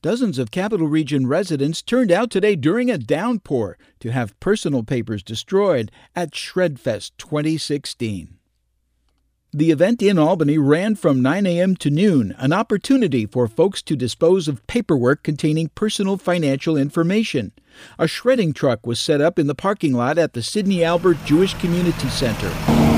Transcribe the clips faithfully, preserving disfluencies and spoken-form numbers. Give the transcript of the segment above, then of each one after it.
Dozens of Capital Region residents turned out today during a downpour to have personal papers destroyed at Shredfest twenty sixteen. The event in Albany ran from nine a.m. to noon, an opportunity for folks to dispose of paperwork containing personal financial information. A shredding truck was set up in the parking lot at the Sidney Albert Jewish Community Center.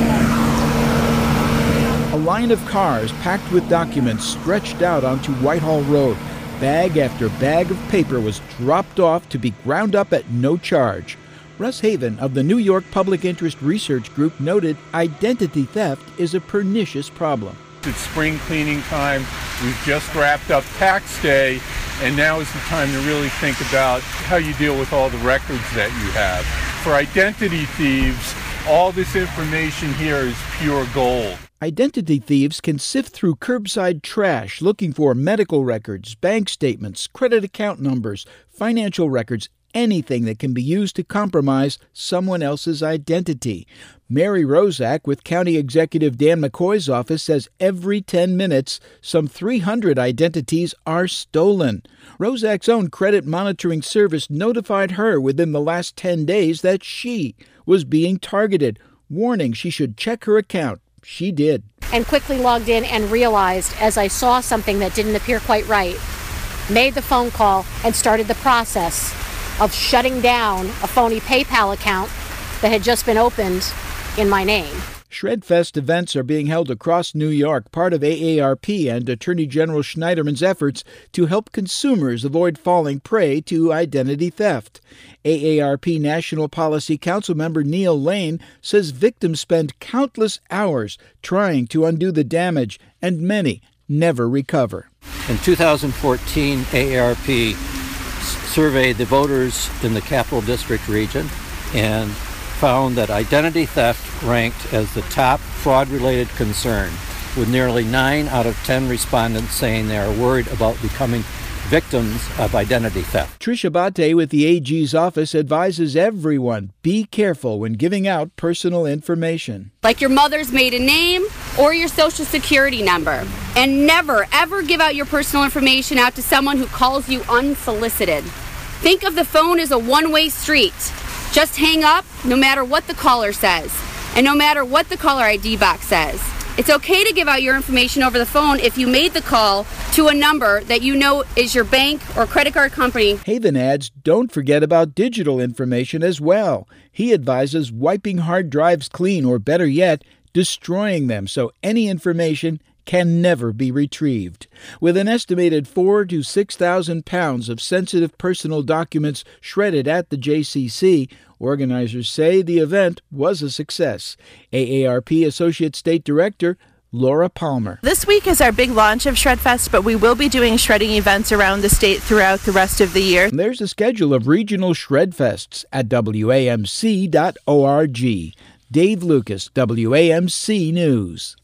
A line of cars packed with documents stretched out onto Whitehall Road. Bag after bag of paper was dropped off to be ground up at no charge. Russ Haven of the New York Public Interest Research Group noted identity theft is a pernicious problem. It's spring cleaning time. We've just wrapped up tax day, and now is the time to really think about how you deal with all the records that you have. For identity thieves, all this information here is pure gold. Identity thieves can sift through curbside trash looking for medical records, bank statements, credit account numbers, financial records, anything that can be used to compromise someone else's identity. Mary Rozak with County Executive Dan McCoy's office says every ten minutes, some three hundred identities are stolen. Rozak's own credit monitoring service notified her within the last ten days that she was being targeted, warning she should check her account. She did. And quickly logged in and realized as I saw something that didn't appear quite right, made the phone call and started the process of shutting down a phony PayPal account that had just been opened in my name. Shredfest events are being held across New York, part of A A R P and Attorney General Schneiderman's efforts to help consumers avoid falling prey to identity theft. A A R P National Policy Council member Neil Lane says victims spend countless hours trying to undo the damage, and many never recover. In two thousand fourteen, A A R P surveyed the voters in the Capital District region and found that identity theft ranked as the top fraud-related concern, with nearly nine out of ten respondents saying they are worried about becoming victims of identity theft. Tricia Bate with the A G's office advises everyone, be careful when giving out personal information. Like your mother's maiden name or your social security number. And never, ever give out your personal information out to someone who calls you unsolicited. Think of the phone as a one-way street. Just hang up no matter what the caller says, and no matter what the caller I D box says. It's okay to give out your information over the phone if you made the call to a number that you know is your bank or credit card company. Haven adds, don't forget about digital information as well. He advises wiping hard drives clean, or better yet, destroying them so any information can never be retrieved. With an estimated four to six thousand pounds of sensitive personal documents shredded at the J C C, organizers say the event was a success. A A R P Associate State Director Laura Palmer. This week is our big launch of Shredfest, but we will be doing shredding events around the state throughout the rest of the year. There's a schedule of regional Shredfests at W A M C dot org. Dave Lucas, W A M C News.